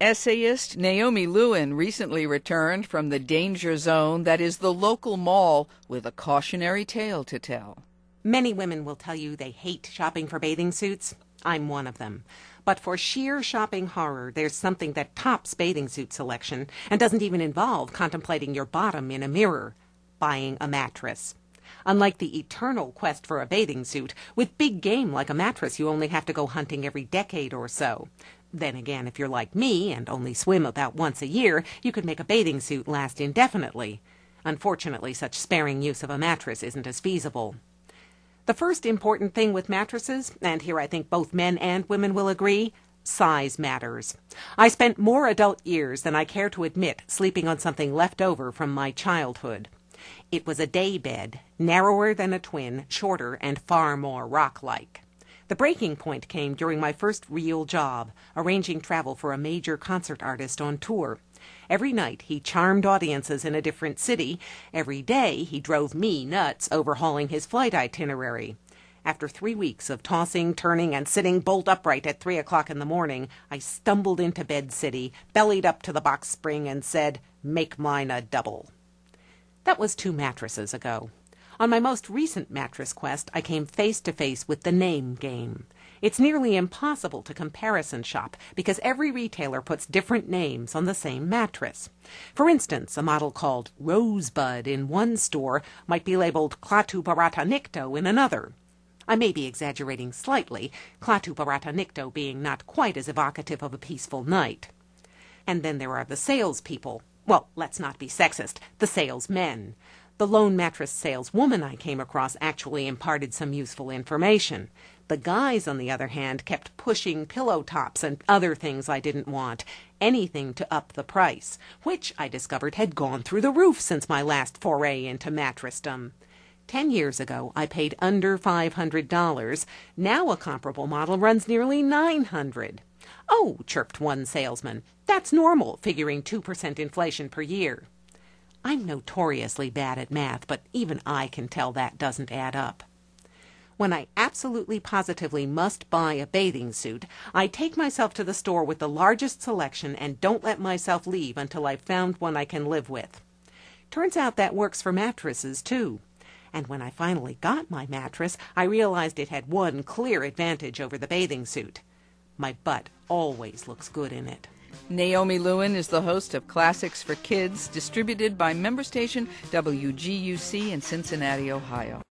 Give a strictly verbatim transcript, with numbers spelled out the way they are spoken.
Essayist Naomi Lewin recently returned from the danger zone that is the local mall with a cautionary tale to tell. Many women will tell you they hate shopping for bathing suits. I'm one of them. But for sheer shopping horror, there's something that tops bathing suit selection and doesn't even involve contemplating your bottom in a mirror: buying a mattress. Unlike the eternal quest for a bathing suit, with big game like a mattress you only have to go hunting every decade or so. Then again, if you're like me and only swim about once a year, you could make a bathing suit last indefinitely. Unfortunately, such sparing use of a mattress isn't as feasible. The first important thing with mattresses, and here I think both men and women will agree, size matters. I spent more adult years than I care to admit sleeping on something left over from my childhood. It was a day bed, narrower than a twin, shorter, and far more rock-like. The breaking point came during my first real job, arranging travel for a major concert artist on tour. Every night he charmed audiences in a different city. Every day he drove me nuts overhauling his flight itinerary. After three weeks of tossing, turning, and sitting bolt upright at three o'clock in the morning, I stumbled into Bed City, bellied up to the box spring, and said, "Make mine a double." That was two mattresses ago. On my most recent mattress quest, I came face to face with the name game. It's nearly impossible to comparison shop because every retailer puts different names on the same mattress. For instance, a model called Rosebud in one store might be labeled Klaatu Barata Nikto in another. I may be exaggerating slightly, Klaatu Barata Nikto being not quite as evocative of a peaceful night. And then there are the salespeople. Well, let's not be sexist, the salesmen. The lone mattress saleswoman I came across actually imparted some useful information. The guys, on the other hand, kept pushing pillow tops and other things I didn't want, anything to up the price, which I discovered had gone through the roof since my last foray into mattressdom. Ten years ago, I paid under five hundred dollars. Now a comparable model runs nearly nine hundred dollars. "Oh," chirped one salesman, "that's normal, figuring two percent inflation per year." I'm notoriously bad at math, but even I can tell that doesn't add up. When I absolutely positively must buy a bathing suit, I take myself to the store with the largest selection and don't let myself leave until I've found one I can live with. Turns out that works for mattresses, too. And when I finally got my mattress, I realized it had one clear advantage over the bathing suit. My butt always looks good in it. Naomi Lewin is the host of Classics for Kids, distributed by member station W G U C in Cincinnati, Ohio.